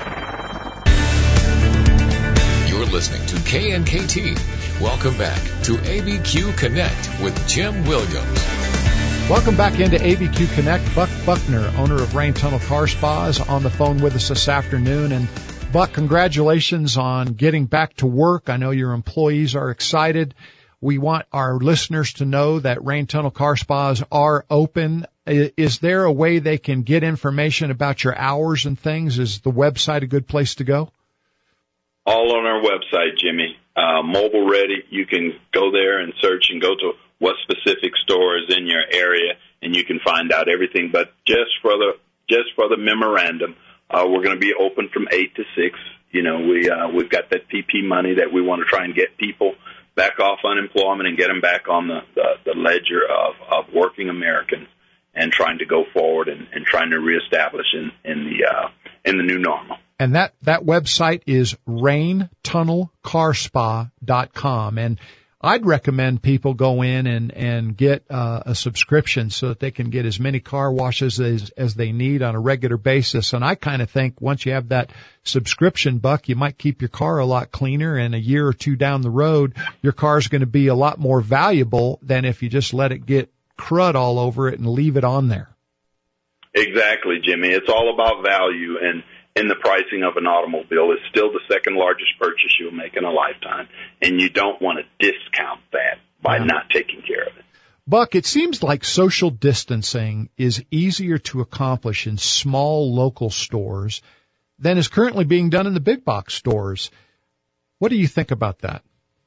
You're listening to K N K T. Welcome back to A B Q Connect with Jim Williams. Welcome back into A B Q Connect. Buck Buckner, owner of Rain Tunnel Car Spa, is on the phone with us this afternoon. And Buck, congratulations on getting back to work. I know your employees are excited. We want our listeners to know that Rain Tunnel Car Spas are open. Is there a way they can get information about your hours and things? Is the website a good place to go? All on our website, Jimmy. Uh, mobile ready. You can go there and search and go to what specific store is in your area, and you can find out everything. But just for the just for the memorandum, uh, we're going to be open from eight to six. You know, we uh, we've got that P P money that we want to try and get people back off unemployment and get them back on the the, the ledger of, of working Americans and trying to go forward and, and trying to reestablish in in the uh, in the new normal. And that that website is rain tunnel car spa dot com. And I'd recommend people go in and, and get uh, a subscription so that they can get as many car washes as, as they need on a regular basis. And I kind of think once you have that subscription, Buck, you might keep your car a lot cleaner, and a year or two down the road, your car's going to be a lot more valuable than if you just let it get crud all over it and leave it on there. Exactly, Jimmy. It's all about value, and in the pricing of an automobile is still the second largest purchase you'll make in a lifetime, and you don't want to discount that by yeah. not taking care of it. Buck, it seems like social distancing is easier to accomplish in small local stores than is currently being done in the big box stores. What do you think about that?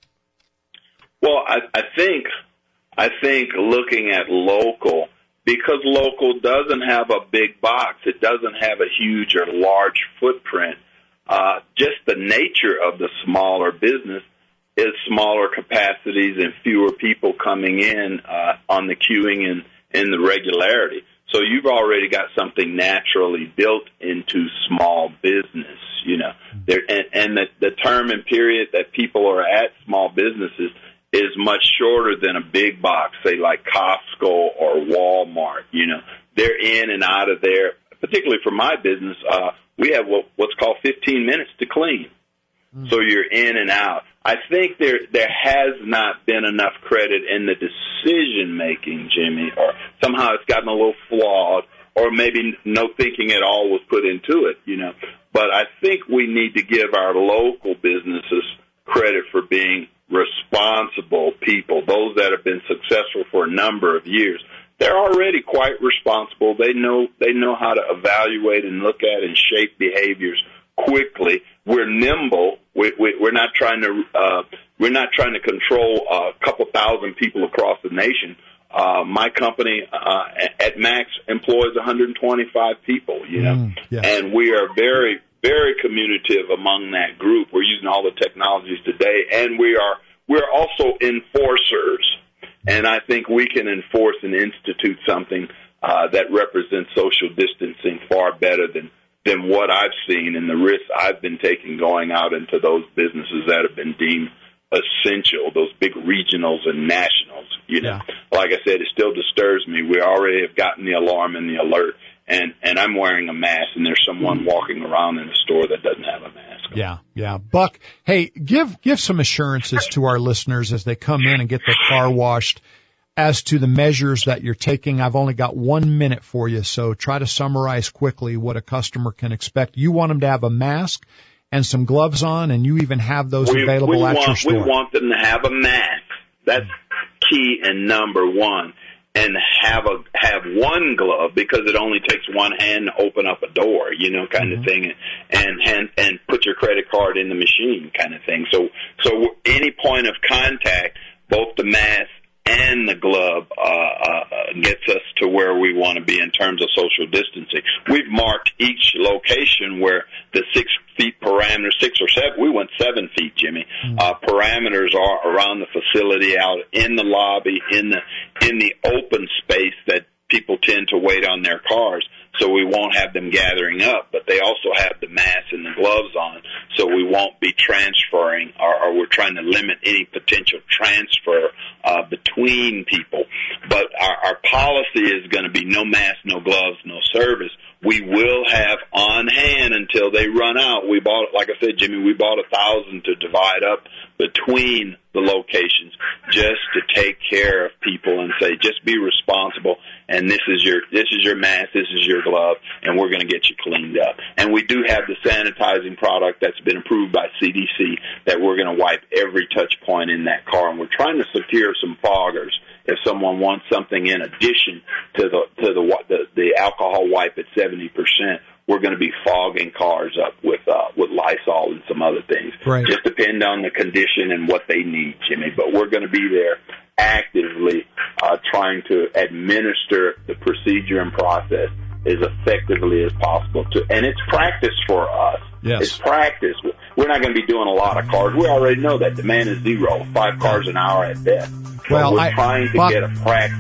Well, I, I think I think looking at local, because local doesn't have a big box, it doesn't have a huge or large footprint, uh, just the nature of the smaller business is smaller capacities and fewer people coming in uh, on the queuing and, and the regularity. So you've already got something naturally built into small business, you know. There, and and the, the term and period that people are at small businesses is much shorter than a big box, say like Costco or Walmart. You know, they're in and out of there. Particularly for my business, uh, we have what, what's called fifteen minutes to clean. Mm. So you're in and out. I think there there has not been enough credit in the decision making, Jimmy, or somehow it's gotten a little flawed, or maybe no thinking at all was put into it. You know, but I think we need to give our local businesses credit for being responsible people, those that have been successful for a number of years. They're already quite responsible. They know they know how to evaluate and look at and shape behaviors quickly. We're nimble. We, we, we're not trying to uh, we're not trying to control a couple thousand people across the nation. Uh, my company uh, at Max employs one hundred twenty-five people. You know, mm, yeah. and we are very. very communicative among that group. We're using all the technologies today, and we are we're also enforcers. And I think we can enforce and institute something uh, that represents social distancing far better than than what I've seen and the risks I've been taking going out into those businesses that have been deemed essential, those big regionals and nationals. You know, yeah. Like I said, it still disturbs me. We already have gotten the alarm and the alert. And, and I'm wearing a mask, and there's someone walking around in the store that doesn't have a mask on. Yeah, yeah. Buck, hey, give give some assurances to our listeners as they come in and get their car washed as to the measures that you're taking. I've only got one minute for you, so try to summarize quickly what a customer can expect. You want them to have a mask and some gloves on, and you even have those we, available we at want, your store. We want them to have a mask. That's key and number one. And have a have one glove, because it only takes one hand to open up a door, you know, kind mm-hmm. of thing, and and and put your credit card in the machine, kind of thing. So so any point of contact, both the mask and the glove uh, uh, gets us to where we want to be in terms of social distancing. We've marked each location where the six feet parameter, six or seven, we went seven feet, Jimmy, mm-hmm. uh, parameters are around the facility, out in the lobby, in the in the open space that people tend to wait on their cars. So we won't have them gathering up, but they also have the mask and the gloves on, so we won't be transferring, or, or we're trying to limit any potential transfer uh, between people. But our, our policy is going to be no mask, no gloves, no service. We will have on hand until they run out. We bought, like I said, Jimmy, we bought a thousand to divide up between the locations just to take care of people and say, just be responsible. And this is your this is your mask, this is your glove, and we're going to get you cleaned up. And we do have the sanitizing product that's been approved by C D C that we're going to wipe every touch point in that car. And we're trying to secure some foggers if someone wants something in addition to the to the the, the alcohol wipe at seventy percent. We're going to be fogging cars up with uh, with Lysol and some other things. Right. Just depend on the condition and what they need, Jimmy. But we're going to be there actively uh, trying to administer the procedure and process as effectively as possible. To, and it's practice for us. Yes. It's practice. We're not going to be doing a lot of cars. We already know that demand is zero, five cars an hour at best. Well, we're I, trying to Buck, get a practice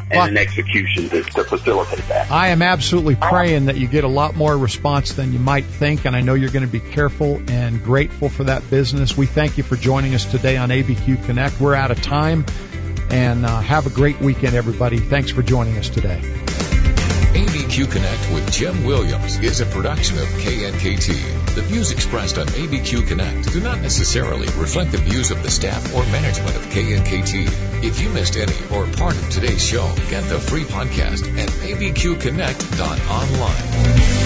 and Well, an execution to, to facilitate that. I am absolutely praying that you get a lot more response than you might think, and I know you're going to be careful and grateful for that business. We thank you for joining us today on A B Q Connect. We're out of time, and uh, have a great weekend, everybody. Thanks for joining us today. A B Q Connect with Jim Williams is a production of K N K T. The views expressed on A B Q Connect do not necessarily reflect the views of the staff or management of K N K T. If you missed any or part of today's show, get the free podcast at a b q connect dot online.